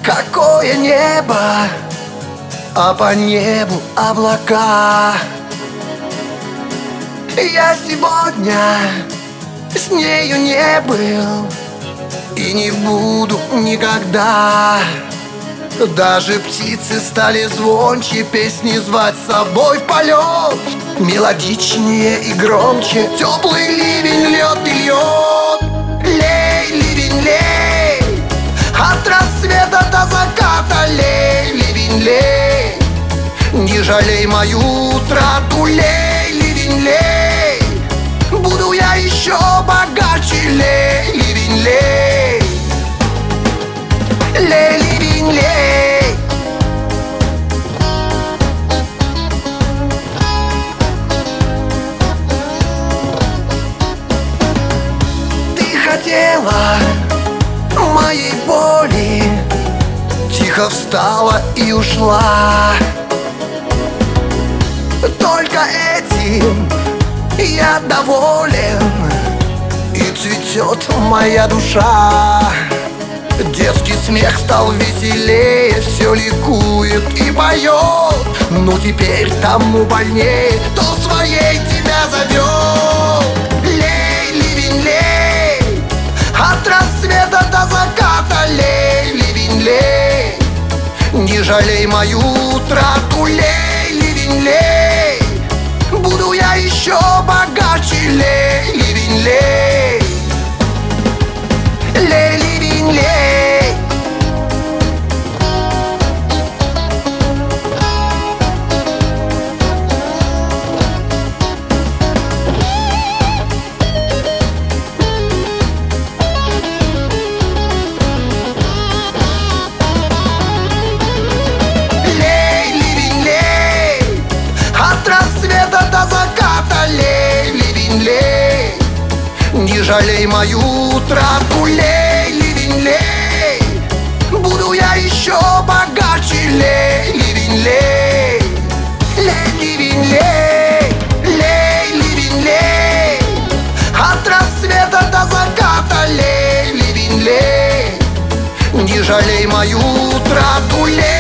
Какое небо, а по небу облака. Я сегодня с нею не был и не буду никогда. Даже птицы стали звонче, песни звать с собой в полет, мелодичнее и громче. Теплый ливень льет и льет. Лей, ливень, лей, от рассвета до заката. Лей, ливень, лей, не жалей мою трату. Лей, ливень, лей, буду я еще богаче. Лей, ливень, лей, лей, ливень, лей. Ты хотела моей боли, тихо встала и ушла. Только этим я доволен, и цветет моя душа. Детский смех стал веселее, все ликует и поет. Ну теперь тому больнее, кто своей тебя зовет. Лей, ливень, лей, от рассвета до заката. Лей, ливень, лей, не жалей мою трату. Лей, ливень, лей, буду я еще богаче. Лей, ливень, лей, лей, ливень, лей. Лей, ливень, лей, от рассвета до заката. Лей, ливень, лей, не жалей мою трату. Лей, ливень, лей, буду я еще богаче. Лей, ливень, лей, лей, ливень, лей, лей, ливень, лей, от рассвета до заката. Лей, ливень, лей, не жалей мою трату. Лей,